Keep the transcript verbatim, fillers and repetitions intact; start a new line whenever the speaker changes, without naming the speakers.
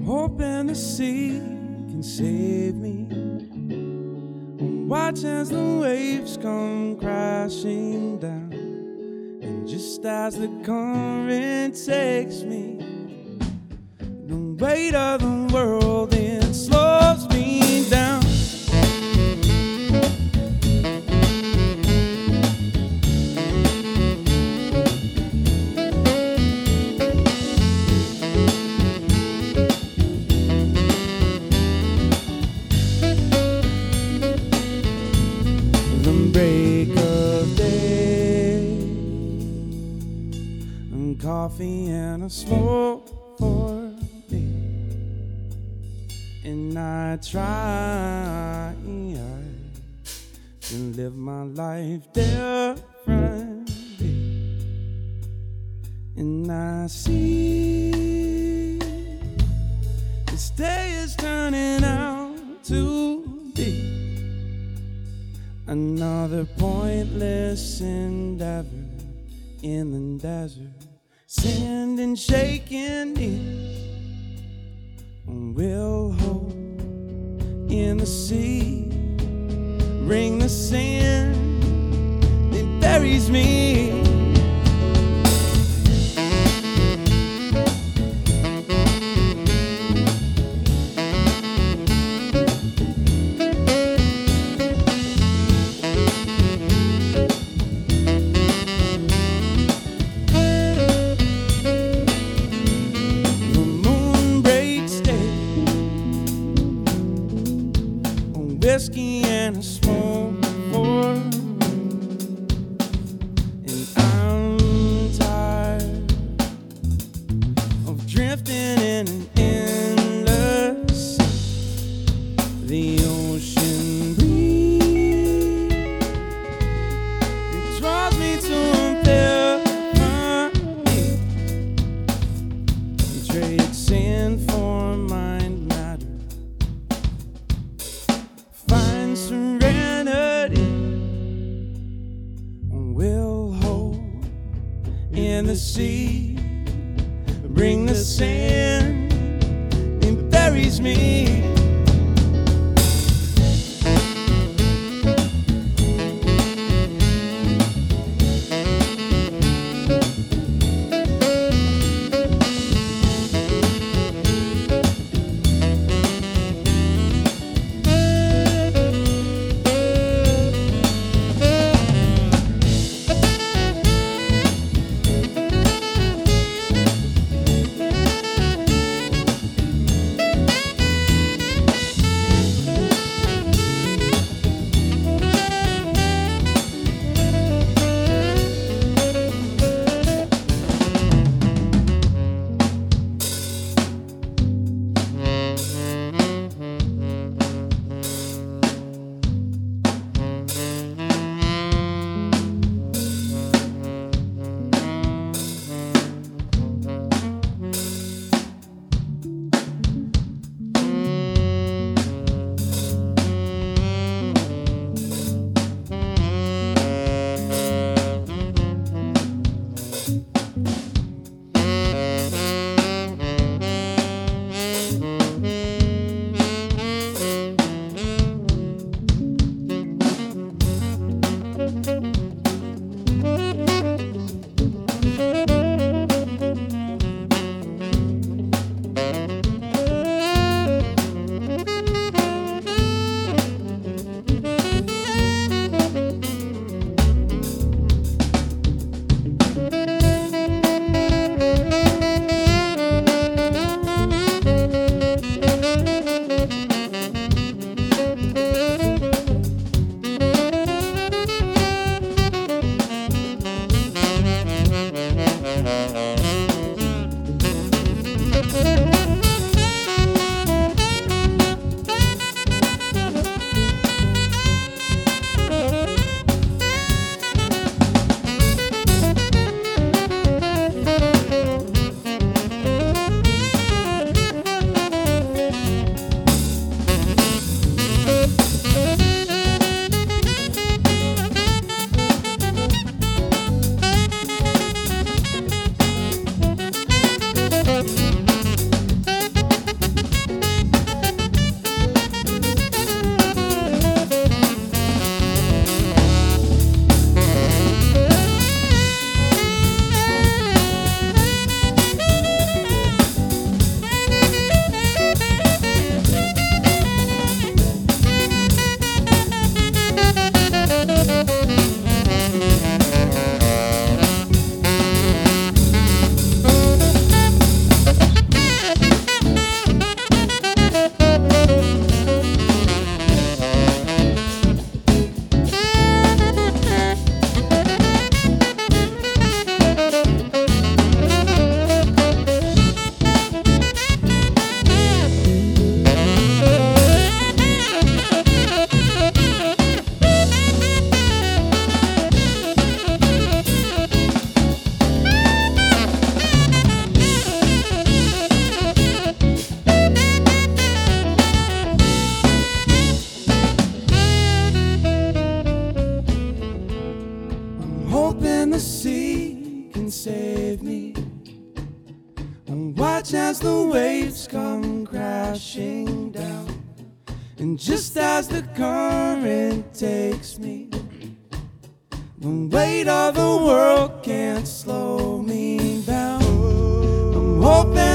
hoping the sea can save me. Watch as the waves come crashing down, and just as the current takes me, the weight of the world, it slows me down. Break of day, and coffee and a smoke for me, and I try to live my life differently, and I see this day is turning out to be another pointless endeavor in the desert, sand and shaking it will hold in the sea, bring the sand, it buries me. Whiskey and a smoke for, and I'm tired of drifting in an endless sea. The ocean breeze, it draws me to a different trade sand for mind matter. Serenity will hold in the sea, bring the sand, it buries me. and watch as the waves come crashing down. And just as the current takes me, the weight of the world can't slow me down. I'm hoping